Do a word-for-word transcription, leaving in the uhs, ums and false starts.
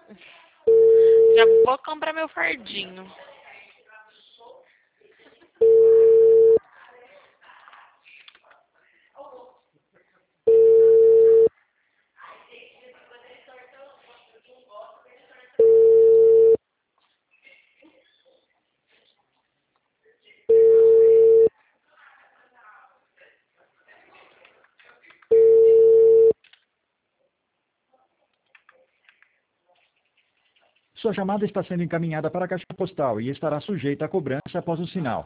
Já vou comprar meu fardinho. Sua chamada está sendo encaminhada para a caixa postal e estará sujeita a cobrança após o sinal.